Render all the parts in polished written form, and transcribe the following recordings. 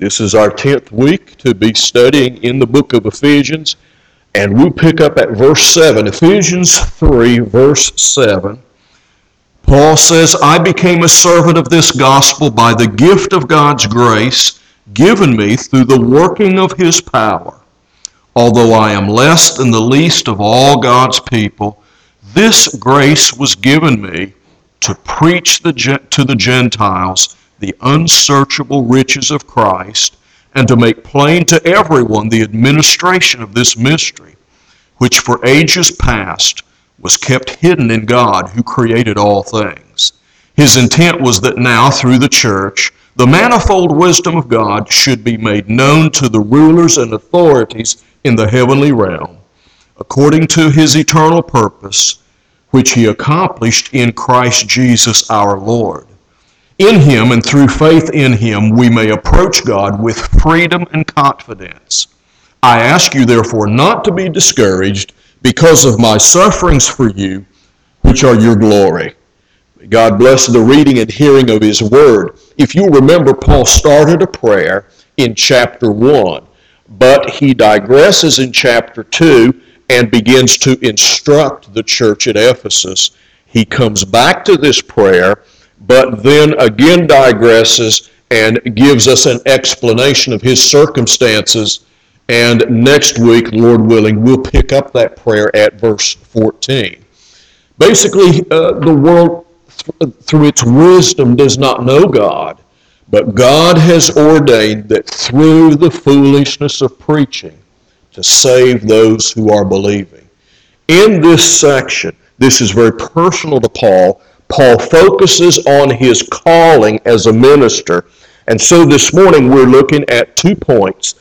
This is our 10th week to be studying in the book of Ephesians, and we'll pick up at verse 7. Ephesians 3, verse 7. Paul says, I became a servant of this gospel by the gift of God's grace given me through the working of his power. Although I am less than the least of all God's people, this grace was given me to preach to the Gentiles the unsearchable riches of Christ, and to make plain to everyone the administration of this mystery, which for ages past was kept hidden in God who created all things. His intent was that now, through the church, the manifold wisdom of God should be made known to the rulers and authorities in the heavenly realm, according to his eternal purpose, which he accomplished in Christ Jesus our Lord. In him and through faith in him we may approach God with freedom and confidence. I ask you therefore not to be discouraged because of my sufferings for you, which are your glory. May God bless the reading and hearing of his word. If you remember, Paul started a prayer in chapter 1, but he digresses in chapter 2 and begins to instruct the church at Ephesus. He comes back to this prayer, but then again digresses and gives us an explanation of his circumstances. And next week, Lord willing, we'll pick up that prayer at verse 14. Basically, the world, through its wisdom, does not know God. But God has ordained that through the foolishness of preaching to save those who are believing. In this section, this is very personal to Paul. Paul focuses on his calling as a minister. And so this morning we're looking at 2 points,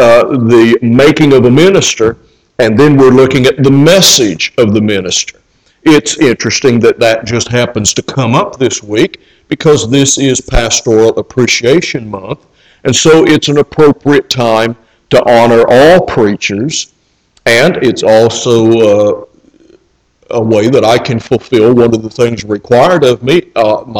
the making of a minister, and then we're looking at the message of the minister. It's interesting that that just happens to come up this week, because this is Pastoral Appreciation Month, and so it's an appropriate time to honor all preachers, and it's also a way that I can fulfill one of the things required of me.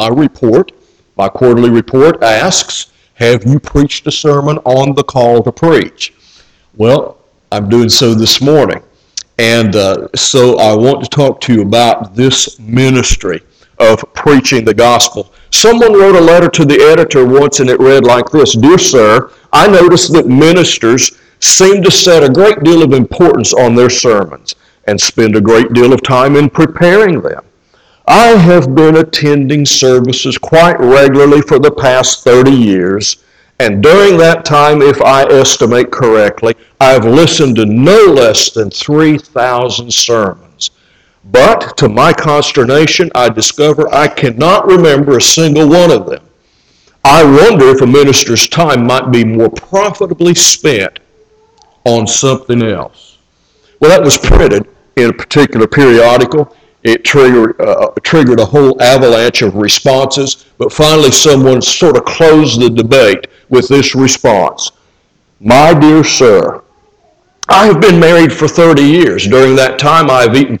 My quarterly report asks, have you preached a sermon on the call to preach? Well, I'm doing so this morning, and so I want to talk to you about this ministry of preaching the gospel. Someone wrote a letter to the editor once, and it read like this: Dear sir, I noticed that ministers seem to set a great deal of importance on their sermons and spend a great deal of time in preparing them. I have been attending services quite regularly for the past 30 years, and during that time, if I estimate correctly, I've listened to no less than 3,000 sermons. But, to my consternation, I discover I cannot remember a single one of them. I wonder if a minister's time might be more profitably spent on something else. Well, that was printed in a particular periodical. It triggered a whole avalanche of responses, but finally someone sort of closed the debate with this response: My dear sir, I have been married for 30 years. During that time, I have eaten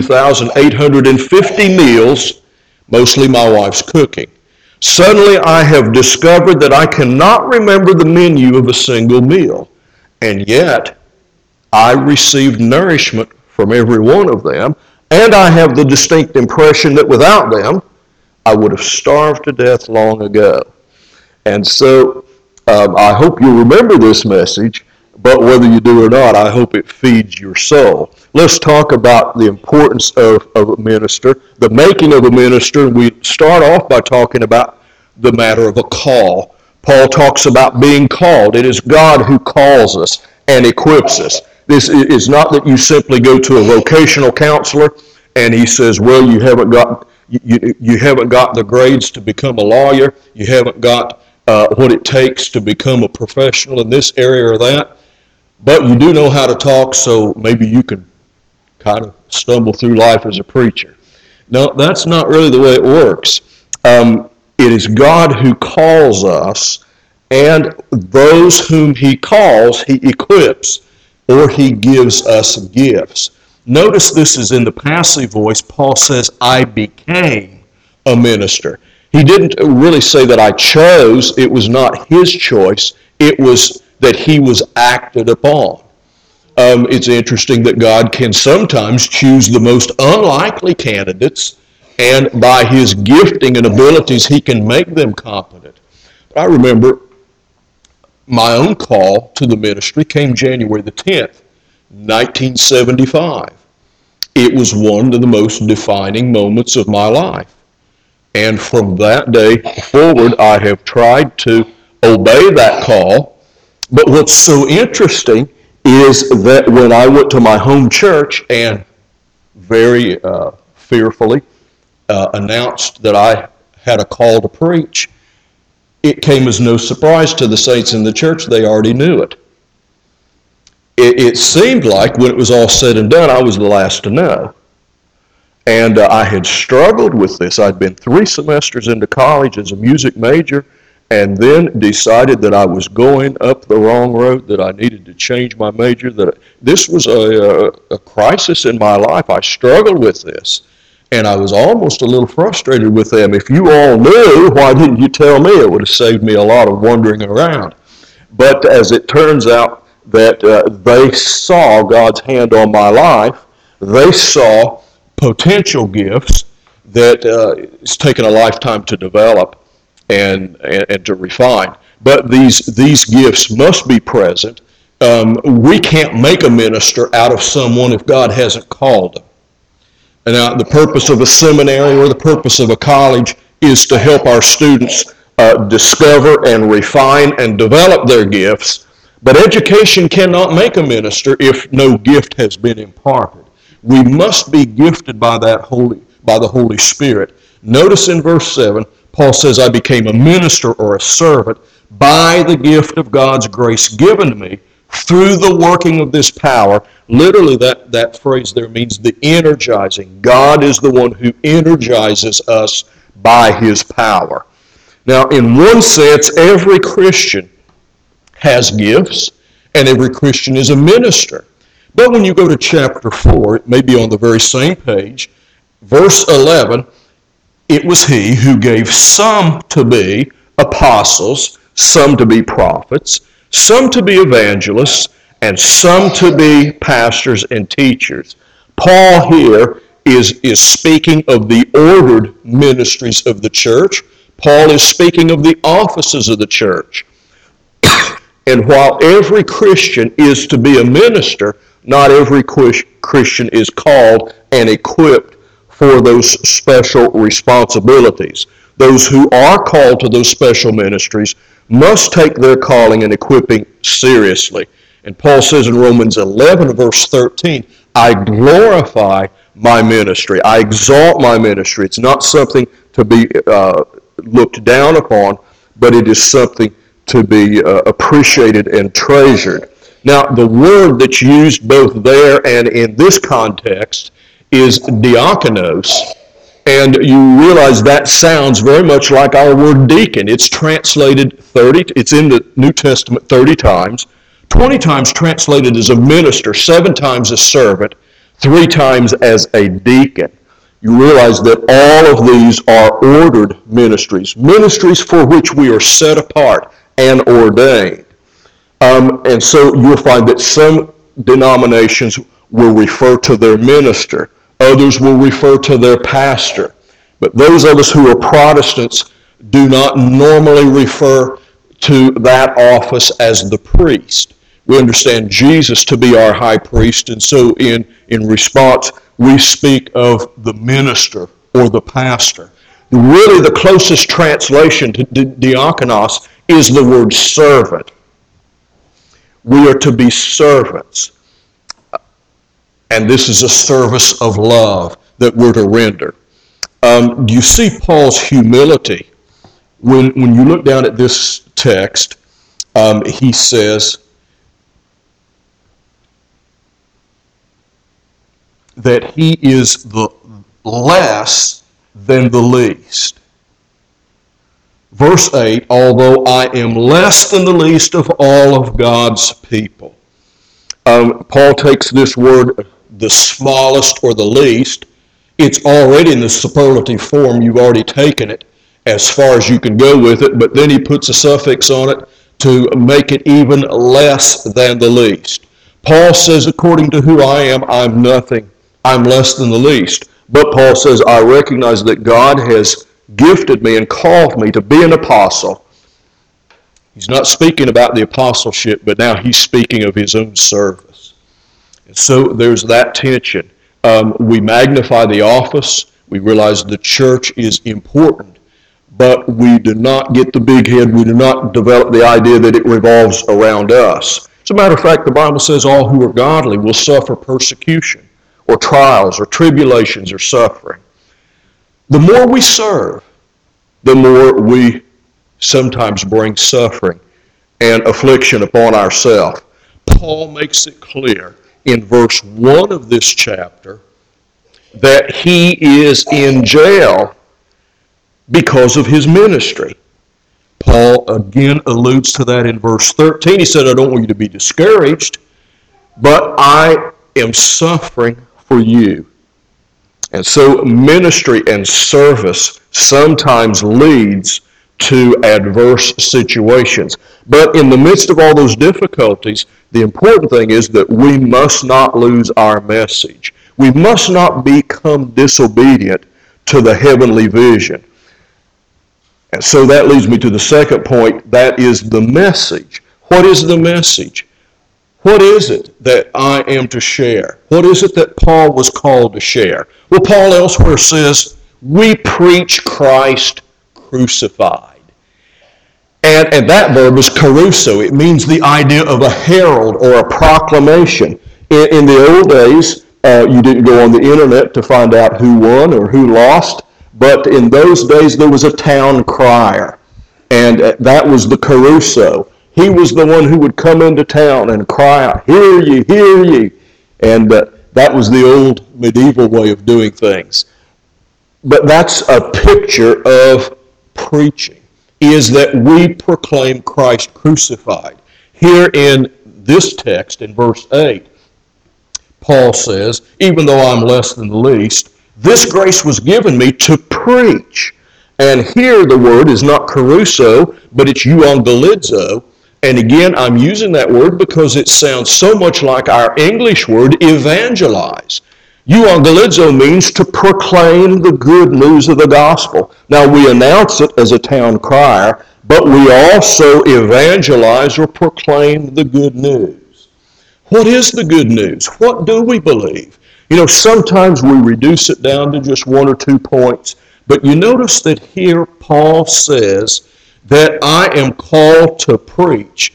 32,850 meals, mostly my wife's cooking. Suddenly, I have discovered that I cannot remember the menu of a single meal, and yet I received nourishment from every one of them, and I have the distinct impression that without them, I would have starved to death long ago. And so, I hope you remember this message, but whether you do or not, I hope it feeds your soul. Let's talk about the importance of a minister, the making of a minister. We start off by talking about the matter of a call. Paul talks about being called. It is God who calls us and equips us. This is not that you simply go to a vocational counselor and he says, well, you haven't got the grades to become a lawyer. You haven't got what it takes to become a professional in this area or that. But you do know how to talk, so maybe you can kind of stumble through life as a preacher. No, that's not really the way it works. It is God who calls us, and those whom he calls, he equips, or he gives us gifts. Notice this is in the passive voice. Paul says, I became a minister. He didn't really say that I chose. It was not his choice. It was that he was acted upon. It's interesting that God can sometimes choose the most unlikely candidates, and by his gifting and abilities, he can make them competent. I remember my own call to the ministry came January the 10th, 1975. It was one of the most defining moments of my life. And from that day forward, I have tried to obey that call. But what's so interesting is that when I went to my home church and very fearfully announced that I had a call to preach, it came as no surprise to the saints in the church. They already knew it. It seemed like when it was all said and done, I was the last to know. And I had struggled with this. I'd been 3 semesters into college as a music major, and then decided that I was going up the wrong road, that I needed to change my major, that this was a crisis in my life. I struggled with this. And I was almost a little frustrated with them. If you all knew, why didn't you tell me? It would have saved me a lot of wandering around. But as it turns out that they saw God's hand on my life, they saw potential gifts that it's taken a lifetime to develop and to refine. But these gifts must be present. We can't make a minister out of someone if God hasn't called them. And now the purpose of a seminary or the purpose of a college is to help our students discover and refine and develop their gifts. But education cannot make a minister if no gift has been imparted. We must be gifted by the Holy Spirit. Notice in verse 7, Paul says, I became a minister or a servant by the gift of God's grace given to me through the working of this power. Literally, that phrase there means the energizing. God is the one who energizes us by his power. Now, in one sense, every Christian has gifts, and every Christian is a minister. But when you go to chapter 4, it may be on the very same page, verse 11, it was he who gave some to be apostles, some to be prophets, some to be evangelists, and some to be pastors and teachers. Paul here is speaking of the ordered ministries of the church. Paul is speaking of the offices of the church. And while every Christian is to be a minister, not every Christian is called and equipped for those special responsibilities. Those who are called to those special ministries must take their calling and equipping seriously. And Paul says in Romans 11, verse 13, I glorify my ministry. I exalt my ministry. It's not something to be looked down upon, but it is something to be appreciated and treasured. Now, the word that's used both there and in this context is diakonos. And you realize that sounds very much like our word deacon. It's translated it's in the New Testament 30 times, 20 times translated as a minister, 7 times a servant, 3 times as a deacon. You realize that all of these are ordered ministries for which we are set apart and ordained. And so you'll find that some denominations will refer to their minister. Others will refer to their pastor. But those of us who are Protestants do not normally refer to that office as the priest. We understand Jesus to be our high priest, and so in response, we speak of the minister or the pastor. Really, the closest translation to diakonos is the word servant. We are to be servants. And this is a service of love that we're to render. You see Paul's humility. When you look down at this text, he says that he is the less than the least. Verse 8, although I am less than the least of all of God's people. Paul takes this word, the smallest or the least. It's already in the superlative form. You've already taken it as far as you can go with it, but then he puts a suffix on it to make it even less than the least. Paul says, according to who I am, I'm nothing. I'm less than the least. But Paul says, I recognize that God has gifted me and called me to be an apostle. He's not speaking about the apostleship, but now he's speaking of his own service. And so there's that tension. We magnify the office. We realize the church is important, but we do not get the big head. We do not develop the idea that it revolves around us. As a matter of fact, the Bible says all who are godly will suffer persecution or trials or tribulations or suffering. The more we serve, the more we sometimes bring suffering and affliction upon ourselves. Paul makes it clear in verse 1 of this chapter that he is in jail because of his ministry. Paul again alludes to that in verse 13. He said, I don't want you to be discouraged, but I am suffering for you. And so ministry and service sometimes leads to adverse situations. But in the midst of all those difficulties, the important thing is that we must not lose our message. We must not become disobedient to the heavenly vision. And so that leads me to the second point, that is the message. What is the message? What is it that I am to share? What is it that Paul was called to share? Well, Paul elsewhere says, we preach Christ crucified. And that verb is kerusso. It means the idea of a herald or a proclamation. In the old days, you didn't go on the internet to find out who won or who lost. But in those days, there was a town crier, and that was the kerusso. He was the one who would come into town and cry out, hear ye, hear ye. And that was the old medieval way of doing things. But that's a picture of preaching, is that we proclaim Christ crucified. Here in this text, in verse 8, Paul says, even though I'm less than the least, this grace was given me to preach. And here the word is not kerusso, but it's euangelizo. And again, I'm using that word because it sounds so much like our English word evangelize. Euangelizo means to proclaim the good news of the gospel. Now, we announce it as a town crier, but we also evangelize or proclaim the good news. What is the good news? What do we believe? You know, sometimes we reduce it down to just 1 or 2 points, but you notice that here Paul says that I am called to preach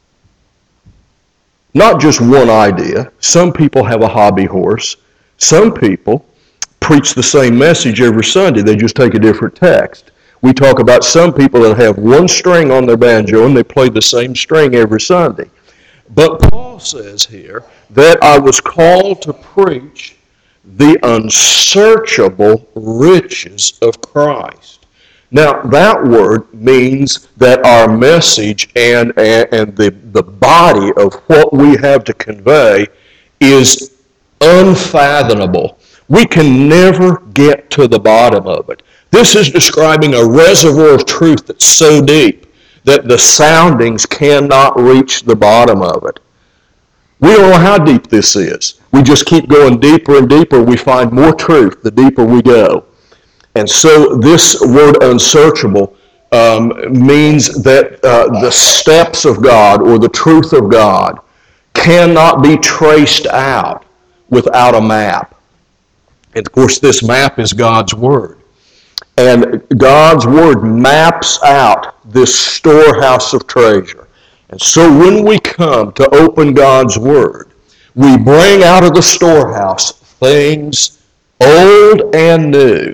not just one idea. Some people have a hobby horse. Some people preach the same message every Sunday. They just take a different text. We talk about some people that have one string on their banjo and they play the same string every Sunday. But Paul says here that I was called to preach the unsearchable riches of Christ. Now, that word means that our message and the body of what we have to convey is unfathomable. We can never get to the bottom of it. This is describing a reservoir of truth that's so deep that the soundings cannot reach the bottom of it. We don't know how deep this is. We just keep going deeper and deeper. We find more truth the deeper we go. And so this word unsearchable means that the steps of God or the truth of God cannot be traced out without a map. And of course, this map is God's Word. And God's Word maps out this storehouse of treasure. And so when we come to open God's Word, we bring out of the storehouse things old and new.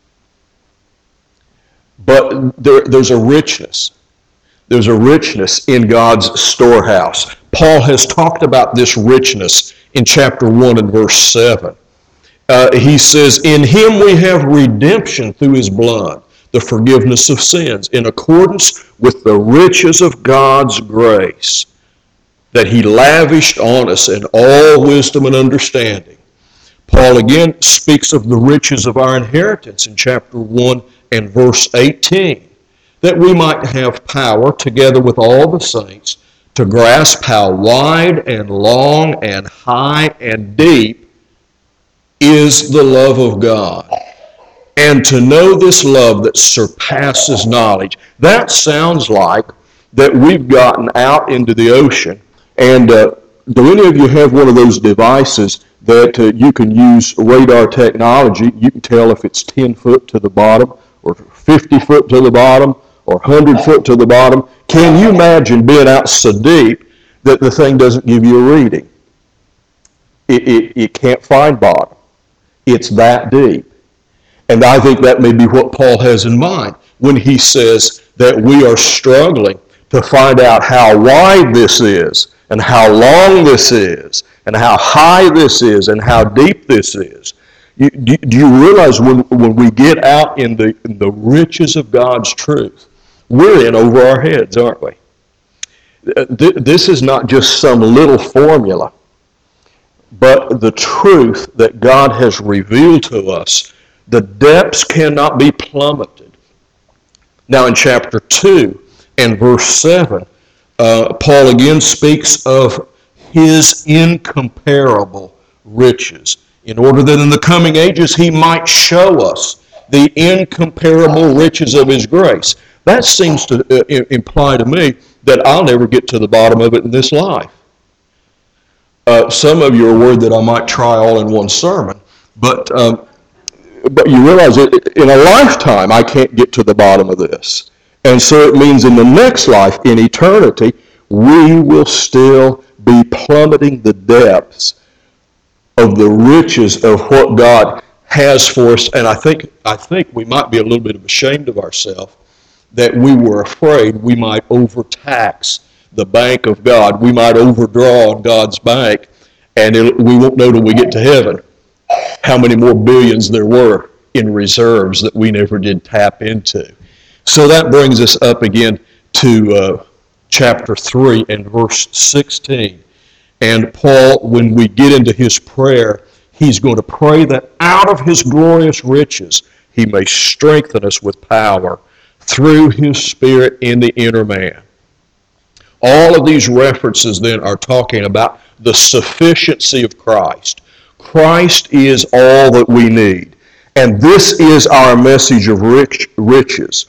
But there's a richness. There's a richness in God's storehouse. Paul has talked about this richness in chapter 1 and verse 7. He says, in him we have redemption through his blood, the forgiveness of sins, in accordance with the riches of God's grace that he lavished on us in all wisdom and understanding. Paul again speaks of the riches of our inheritance in chapter 1 and verse 18. that we might have power, together with all the saints, to grasp how wide and long and high and deep is the love of God, and to know this love that surpasses knowledge. That sounds like that we've gotten out into the ocean. And do any of you have one of those devices that you can use radar technology? You can tell if it's 10 foot to the bottom, or 50 foot to the bottom, or 100 foot to the bottom. Can you imagine being out so deep that the thing doesn't give you a reading? It can't find bottom. It's that deep. And I think that may be what Paul has in mind when he says that we are struggling to find out how wide this is, and how long this is, and how high this is, and how deep this is. Do you realize when we get out in the riches of God's truth, we're in over our heads, aren't we? This is not just some little formula, but the truth that God has revealed to us. The depths cannot be plummeted. Now in chapter 2 and verse 7, Paul again speaks of his incomparable riches, in order that in the coming ages he might show us the incomparable riches of his grace. That seems to imply to me that I'll never get to the bottom of it in this life. Some of you are worried that I might try all in one sermon, but you realize that in a lifetime I can't get to the bottom of this. And so it means in the next life, in eternity, we will still be plummeting the depths of the riches of what God has for us. And I think we might be a little bit ashamed of ourselves that we were afraid we might overtax the bank of God. We might overdraw on God's bank, and we won't know till we get to heaven how many more billions there were in reserves that we never did tap into. So that brings us up again to chapter 3 and verse 16. And Paul, when we get into his prayer, he's going to pray that out of his glorious riches he may strengthen us with power through his Spirit in the inner man. All of these references then are talking about the sufficiency of Christ. Christ is all that we need. And this is our message of riches.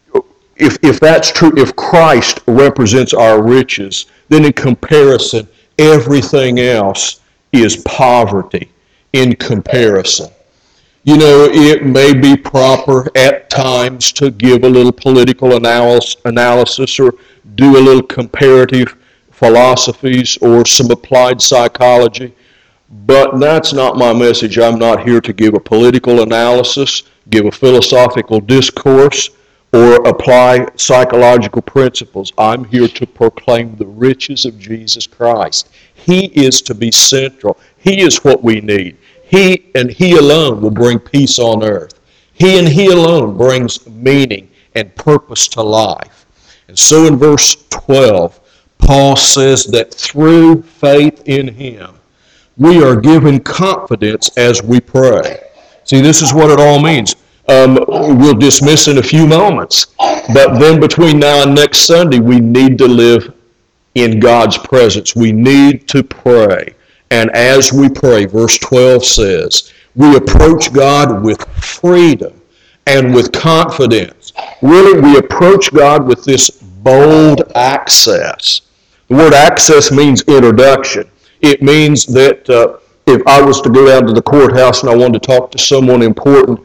If that's true, if Christ represents our riches, then in comparison, everything else is poverty in comparison. You know, it may be proper at times to give a little political analysis or do a little comparative philosophies or some applied psychology, but that's not my message. I'm not here to give a political analysis, give a philosophical discourse, or apply psychological principles. I'm here to proclaim the riches of Jesus Christ. He is to be central. He is what we need. He and He alone will bring peace on earth. He and He alone brings meaning and purpose to life. And so in verse 12, Paul says that through faith in Him, we are given confidence as we pray. See, this is what it all means. We'll dismiss in a few moments. But then between now and next Sunday, we need to live in God's presence. We need to pray. And as we pray, verse 12 says, we approach God with freedom and with confidence. Really, we approach God with this bold access. The word access means introduction. It means that if I was to go down to the courthouse and I wanted to talk to someone important,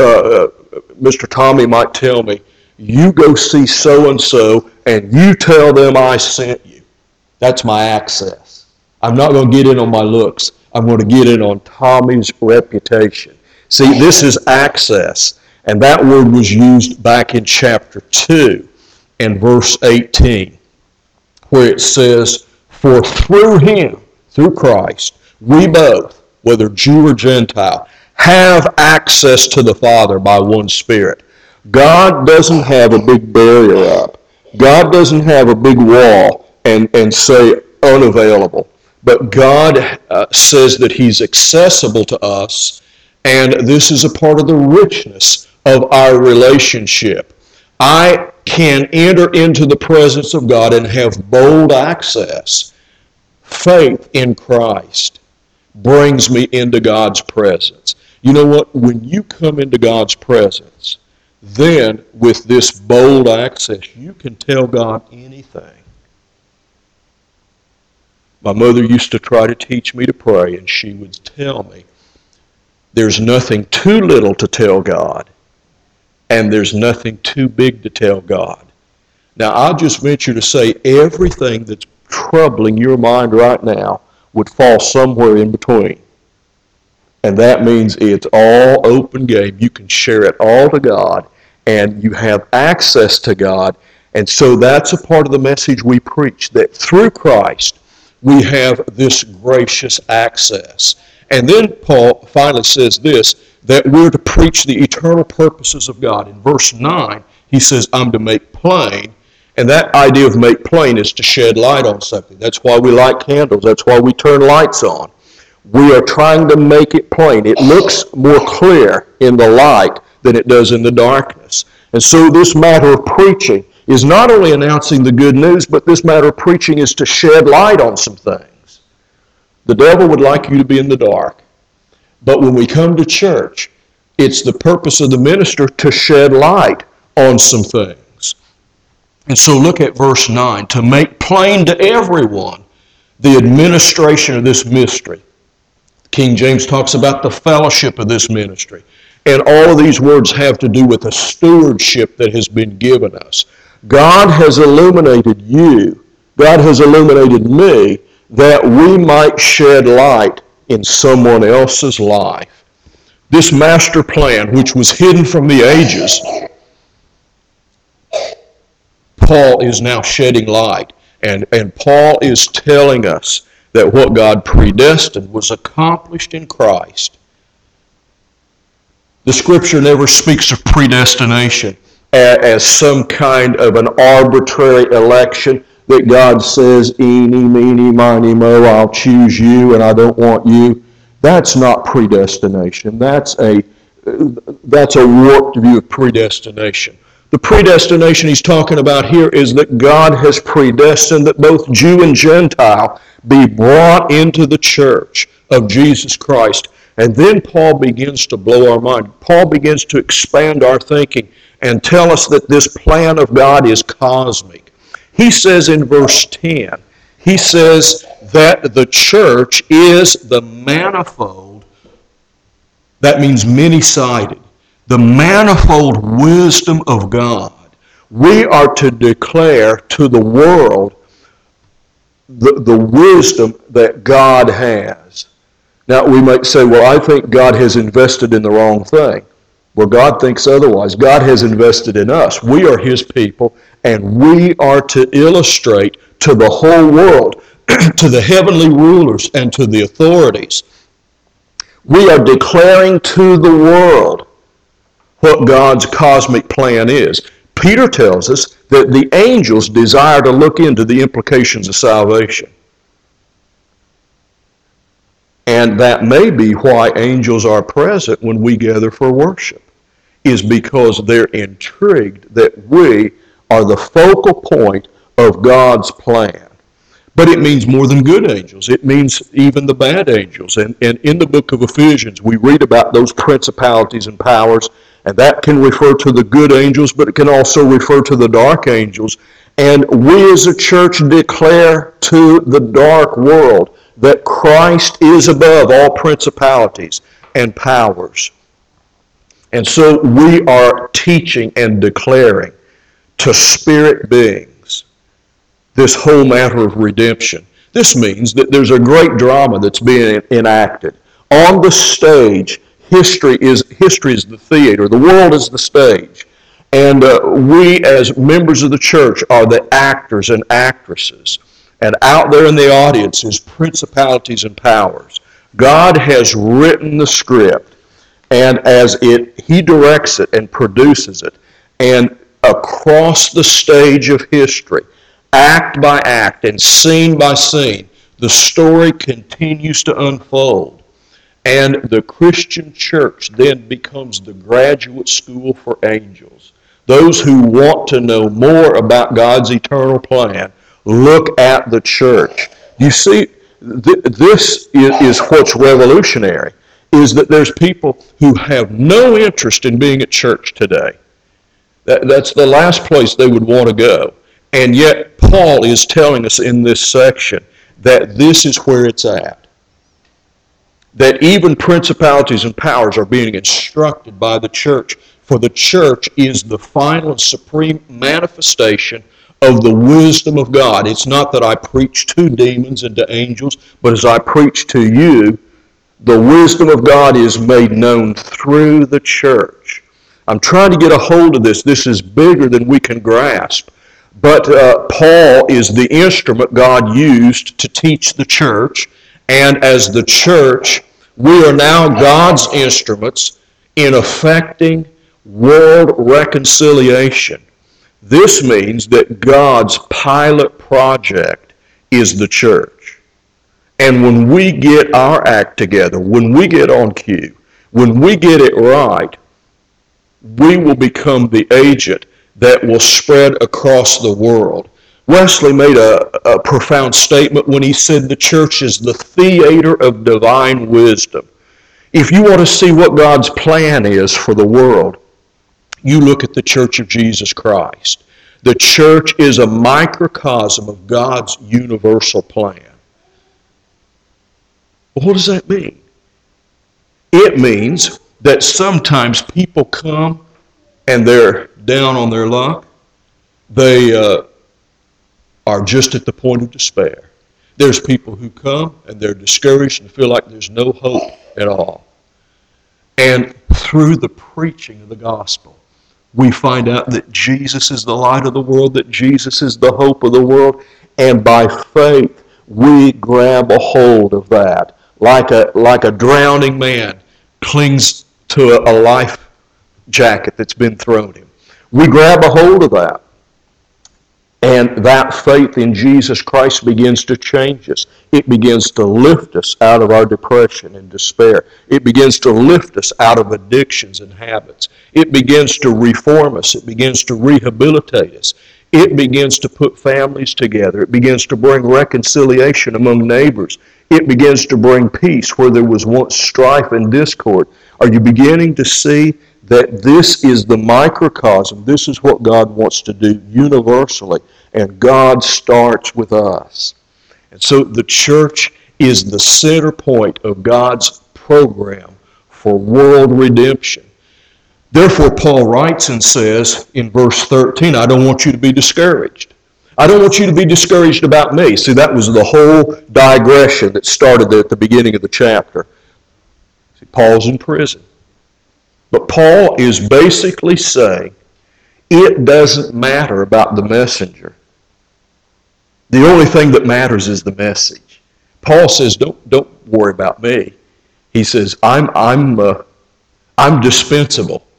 Mr. Tommy might tell me, you go see so-and-so and you tell them I sent you. That's my access. I'm not going to get in on my looks. I'm going to get in on Tommy's reputation. See, this is access. And that word was used back in chapter 2 and verse 18, where it says, for through Him, through Christ, we both, whether Jew or Gentile, have access to the Father by one Spirit. God doesn't have a big barrier up. God doesn't have a big wall and say unavailable. But God says that He's accessible to us, and this is a part of the richness of our relationship. I can enter into the presence of God and have bold access. Faith in Christ brings me into God's presence. You know what? When you come into God's presence, then with this bold access, you can tell God anything. My mother used to try to teach me to pray, and she would tell me, there's nothing too little to tell God, and there's nothing too big to tell God. Now, I'll just venture to say everything that's troubling your mind right now would fall somewhere in between. And that means it's all open game. You can share it all to God, and you have access to God. And so that's a part of the message we preach, that through Christ we have this gracious access. And then Paul finally says this, that we're to preach the eternal purposes of God. In verse 9, he says, I'm to make plain. And that idea of make plain is to shed light on something. That's why we light candles. That's why we turn lights on. We are trying to make it plain. It looks more clear in the light than it does in the darkness. And so this matter of preaching is not only announcing the good news, but this matter of preaching is to shed light on some things. The devil would like you to be in the dark. But when we come to church, it's the purpose of the minister to shed light on some things. And so look at verse 9, to make plain to everyone the administration of this mystery. King James talks about the fellowship of this ministry. And all of these words have to do with the stewardship that has been given us. God has illuminated you, God has illuminated me, that we might shed light in someone else's life. This master plan, which was hidden from the ages, Paul is now shedding light. And Paul is telling us that what God predestined was accomplished in Christ. The Scripture never speaks of predestination as some kind of an arbitrary election that God says, eeny, meeny, miny, mo, I'll choose you and I don't want you. That's not predestination. That's a warped view of predestination. The predestination he's talking about here is that God has predestined that both Jew and Gentile be brought into the church of Jesus Christ. And then Paul begins to blow our mind. Paul begins to expand our thinking and tell us that this plan of God is cosmic. He says in verse 10, he says that the church is the manifold, that means many-sided, the manifold wisdom of God. We are to declare to the world the wisdom that God has. Now, we might say, well, I think God has invested in the wrong thing. Well, God thinks otherwise. God has invested in us. We are His people, and we are to illustrate to the whole world, to the heavenly rulers and to the authorities. We are declaring to the world what God's cosmic plan is. Peter tells us that the angels desire to look into the implications of salvation. And that may be why angels are present when we gather for worship, is because they're intrigued that we are the focal point of God's plan. But it means more than good angels. It means even the bad angels. And in the book of Ephesians, we read about those principalities and powers, and that can refer to the good angels, but it can also refer to the dark angels. And we as a church declare to the dark world that Christ is above all principalities and powers. And so we are teaching and declaring to spirit beings this whole matter of redemption. This means that there's a great drama that's being enacted. On the stage, history is the theater. The world is the stage. And we as members of the church are the actors and actresses. And out there in the audience is principalities and powers. God has written the script, and as He directs it and produces it, and across the stage of history, act by act and scene by scene, the story continues to unfold. And the Christian church then becomes the graduate school for angels, those who want to know more about God's eternal plan, look at the church. You see, this is what's revolutionary, is that there's people who have no interest in being at church today. That's the last place they would want to go. And yet Paul is telling us in this section that this is where it's at. That even principalities and powers are being instructed by the church, for the church is the final and supreme manifestation of the wisdom of God. It's not that I preach to demons and to angels, but as I preach to you, the wisdom of God is made known through the church. I'm trying to get a hold of this. This is bigger than we can grasp. But Paul is the instrument God used to teach the church, and as the church, we are now God's instruments in effecting world reconciliation. This means that God's pilot project is the church. And when we get our act together, when we get on cue, when we get it right, we will become the agent that will spread across the world. Wesley made a profound statement when he said the church is the theater of divine wisdom. If you want to see what God's plan is for the world, you look at the Church of Jesus Christ. The church is a microcosm of God's universal plan. Well, what does that mean? It means that sometimes people come and they're down on their luck. They are just at the point of despair. There's people who come and they're discouraged and feel like there's no hope at all. And through the preaching of the gospel, we find out that Jesus is the light of the world, that Jesus is the hope of the world, and by faith we grab a hold of that. Like a drowning man clings to a life jacket that's been thrown him. We grab a hold of that. And that faith in Jesus Christ begins to change us. It begins to lift us out of our depression and despair. It begins to lift us out of addictions and habits. It begins to reform us. It begins to rehabilitate us. It begins to put families together. It begins to bring reconciliation among neighbors. It begins to bring peace where there was once strife and discord. Are you beginning to see that this is the microcosm? This is what God wants to do universally, and God starts with us. And so the church is the center point of God's program for world redemption. Therefore, Paul writes and says in verse 13, I don't want you to be discouraged. I don't want you to be discouraged about me. See, that was the whole digression that started there at the beginning of the chapter. See, Paul's in prison. But Paul is basically saying, it doesn't matter about the messenger. The only thing that matters is the message. Paul says, don't worry about me. He says, I'm dispensable.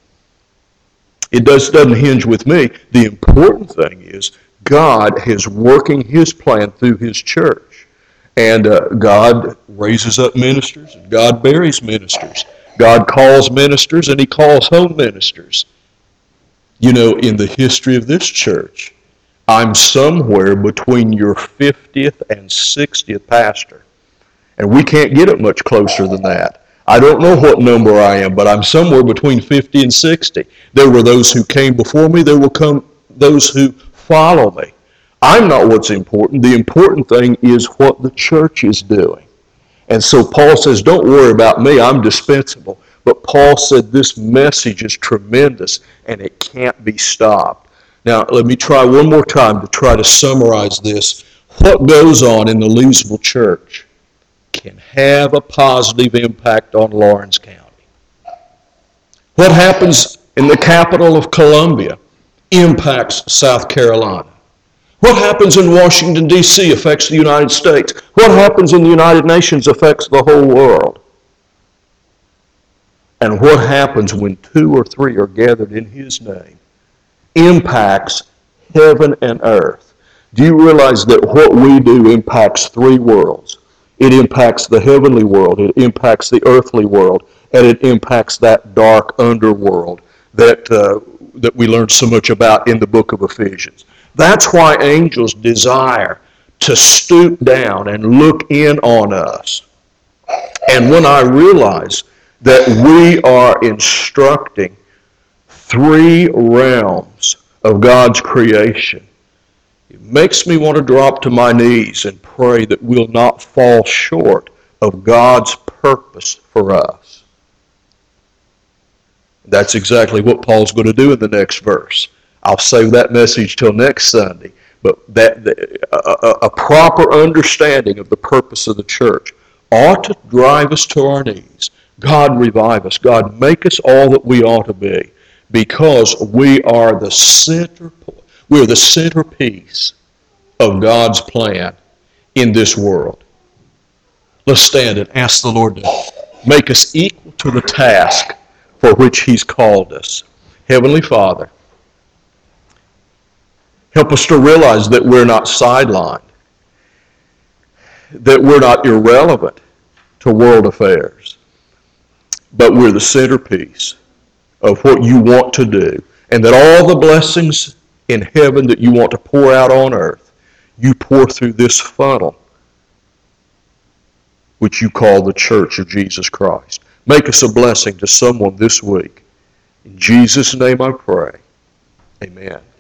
It doesn't hinge with me. The important thing is God is working His plan through His church. And God raises up ministers, and God buries ministers. God calls ministers, and He calls home ministers. You know, in the history of this church, I'm somewhere between your 50th and 60th pastor. And we can't get it much closer than that. I don't know what number I am, but I'm somewhere between 50 and 60. There were those who came before me. There will come those who follow me. I'm not what's important. The important thing is what the church is doing. And so Paul says, don't worry about me. I'm dispensable. But Paul said this message is tremendous, and it can't be stopped. Now, let me try one more time to try to summarize this. What goes on in the Leesville church can have a positive impact on Lawrence County. What happens in the capital of Columbia impacts South Carolina. What happens in Washington, D.C. affects the United States. What happens in the United Nations affects the whole world. And what happens when 2 or 3 are gathered in His name impacts heaven and earth. Do you realize that what we do impacts 3 worlds? It impacts the heavenly world, it impacts the earthly world, and it impacts that dark underworld that that we learn so much about in the book of Ephesians. That's why angels desire to stoop down and look in on us. And when I realize that we are instructing 3 realms of God's creation, it makes me want to drop to my knees and pray that we'll not fall short of God's purpose for us. That's exactly what Paul's going to do in the next verse. I'll save that message till next Sunday. But a proper understanding of the purpose of the church ought to drive us to our knees. God, revive us. God, make us all that we ought to be, because we are the centerpiece of God's plan in this world. Let's stand and ask the Lord to make us equal to the task for which He's called us. Heavenly Father, help us to realize that we're not sidelined, that we're not irrelevant to world affairs, but we're the centerpiece of what you want to do, and that all the blessings in heaven that you want to pour out on earth, you pour through this funnel, which you call the Church of Jesus Christ. Make us a blessing to someone this week. In Jesus' name I pray. Amen.